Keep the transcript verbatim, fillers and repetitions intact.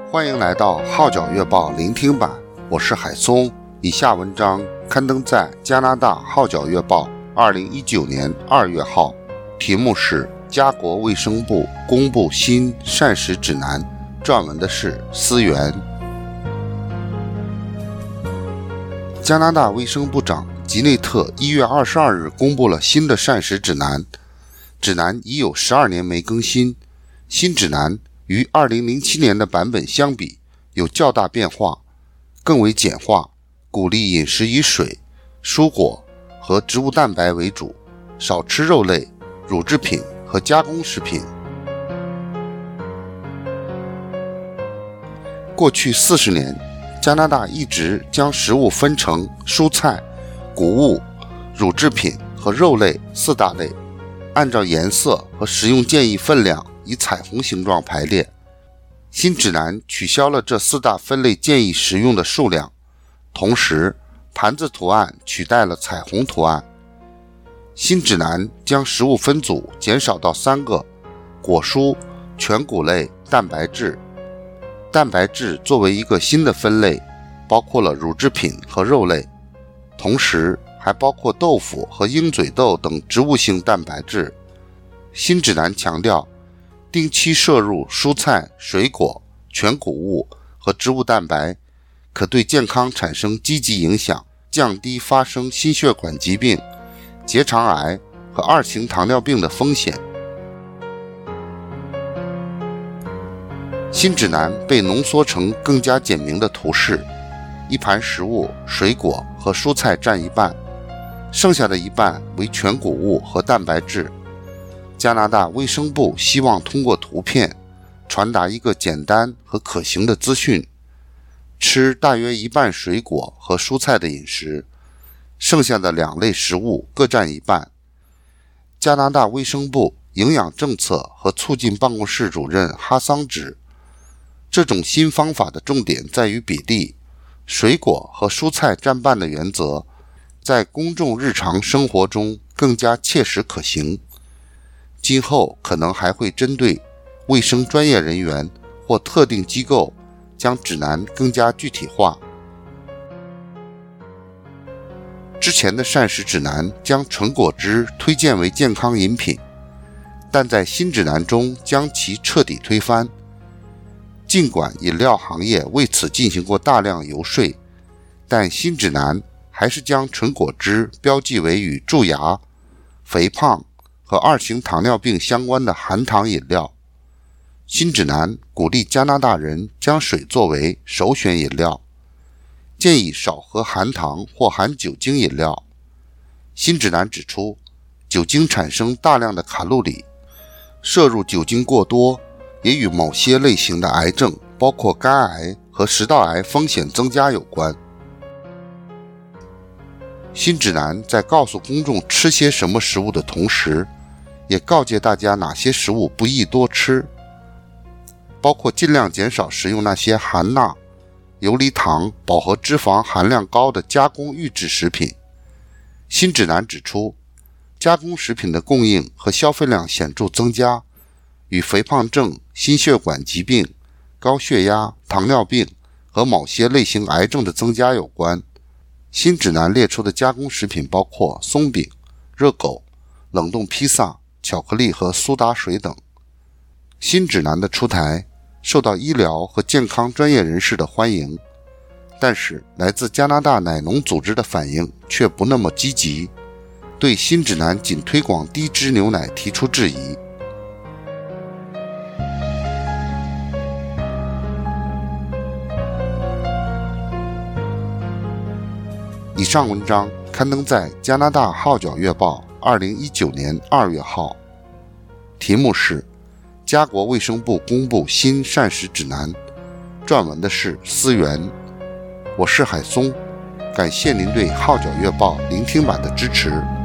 欢迎来到号角月报聆听版，我是海松。以下文章刊登在加拿大号角月报二零一九年二月号，题目是加国卫生部公布新膳食指南，撰文的是思源。加拿大卫生部长吉内特一月二十二日公布了新的膳食指南，指南已有十二年没更新，新指南与二零零七年的版本相比有较大变化，更为简化，鼓励饮食以水、蔬果和植物蛋白为主，少吃肉类、乳制品和加工食品。过去四十年，加拿大一直将食物分成蔬菜、谷物、乳制品和肉类四大类，按照颜色和食用建议分量以彩虹形状排列。新指南取消了这四大分类建议食用的数量，同时盘子图案取代了彩虹图案。新指南将食物分组减少到三个：果蔬、全谷类、蛋白质。蛋白质作为一个新的分类，包括了乳制品和肉类，同时还包括豆腐和鹰嘴豆等植物性蛋白质。新指南强调，定期摄入蔬菜、水果、全谷物和植物蛋白，可对健康产生积极影响，降低发生心血管疾病、结肠癌和二型糖尿病的风险。新指南被浓缩成更加简明的图示，一盘食物，水果和蔬菜占一半，剩下的一半为全谷物和蛋白质。加拿大卫生部希望通过图片传达一个简单和可行的资讯：吃大约一半水果和蔬菜的饮食，剩下的两类食物各占一半。加拿大卫生部营养政策和促进办公室主任哈桑指，这种新方法的重点在于比例，水果和蔬菜占半的原则在公众日常生活中更加切实可行。今后可能还会针对卫生专业人员或特定机构将指南更加具体化。之前的膳食指南将纯果汁推荐为健康饮品，但在新指南中将其彻底推翻。尽管饮料行业为此进行过大量游说，但新指南还是将纯果汁标记为与蛀牙、肥胖和二型糖尿病相关的含糖饮料。新指南鼓励加拿大人将水作为首选饮料，建议少喝含糖或含酒精饮料。新指南指出，酒精产生大量的卡路里，摄入酒精过多也与某些类型的癌症，包括肝癌和食道癌风险增加有关。新指南在告诉公众吃些什么食物的同时，也告诫大家哪些食物不宜多吃，包括尽量减少食用那些含钠、游离糖、饱和脂肪含量高的加工预制食品。新指南指出，加工食品的供应和消费量显著增加，与肥胖症、心血管疾病、高血压、糖尿病和某些类型癌症的增加有关。新指南列出的加工食品包括松饼、热狗、冷冻披萨、巧克力和苏打水等。新指南的出台受到医疗和健康专业人士的欢迎，但是来自加拿大奶农组织的反应却不那么积极，对新指南仅推广低脂牛奶提出质疑。以上文章刊登在加拿大号角月报二零一九年二月号，题目是加国卫生部公布新膳食指南，撰文的是思源。我是海松，感谢您对号角月报聆听版的支持。